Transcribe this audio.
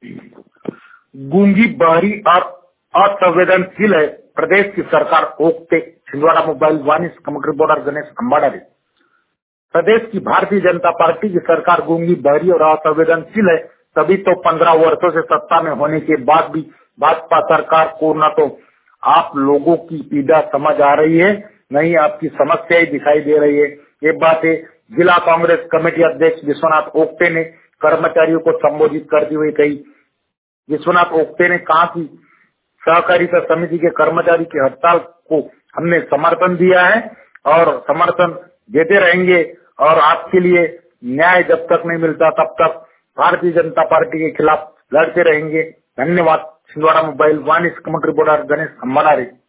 गूंगी, बहरी और असंवेदनशील है प्रदेश की सरकार ओकते Chhindwara mobile Vani commentary reporter Ganesh Ambadari. प्रदेश की भारतीय जनता पार्टी की सरकार गूंगी, बहरी और असंवेदनशील है, तभी तो 15 वर्षों से सत्ता में होने के बाद भी भाजपा सरकार को न तो आप लोगों की पीड़ा समझ आ रही है, न ही आपकी समस्याएं दिखाई दे रही है। ये बातें जिला कांग्रेस कमेटी अध्यक्ष विश्वनाथ ओक्टे ने कर्मचारियों को संबोधित करते हुए कही। विश्वनाथ ओक्टे ने कहा कि सहकारिता समिति के कर्मचारी की हड़ताल को हमने समर्थन दिया है और समर्थन देते रहेंगे और आपके लिए न्याय जब तक नहीं मिलता तब तक भारतीय जनता पार्टी के खिलाफ लड़ते रहेंगे। धन्यवाद। Chhindwara mobile Vani commentary reporter Ganesh अंबाड़ारी।